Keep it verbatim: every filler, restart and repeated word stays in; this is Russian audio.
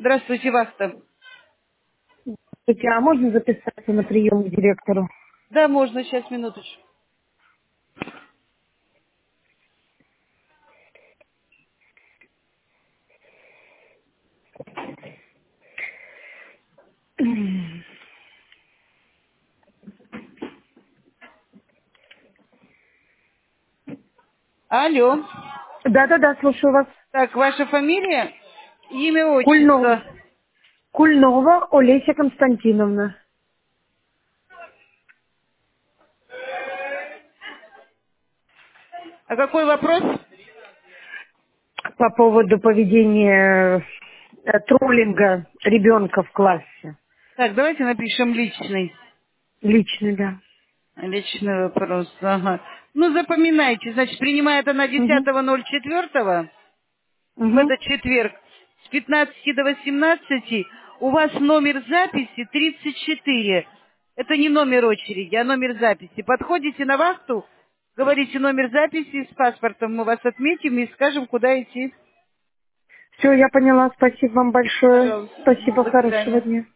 Здравствуйте, вас-то. Здравствуйте, а можно записаться на прием к директору? Да, можно, сейчас, минуточку. Алло. Да-да-да, слушаю вас. Так, ваша фамилия, имя, Кульнова. отчество. Кульнова Олеся Константиновна. А какой вопрос? По поводу поведения э, троллинга ребенка в классе. Так, давайте напишем личный. Личный, да. Личный вопрос, ага. Ну, запоминайте, значит, принимает она Угу. десятого ноль четвёртого в Угу. этот четверг с пятнадцати до восемнадцати. У вас номер записи тридцать четыре. Это не номер очереди, а номер записи. Подходите на вахту, говорите номер записи с паспортом, мы вас отметим и скажем, куда идти. Все, я поняла. Спасибо вам большое. Пожалуйста. Спасибо, До хорошего свидания. дня.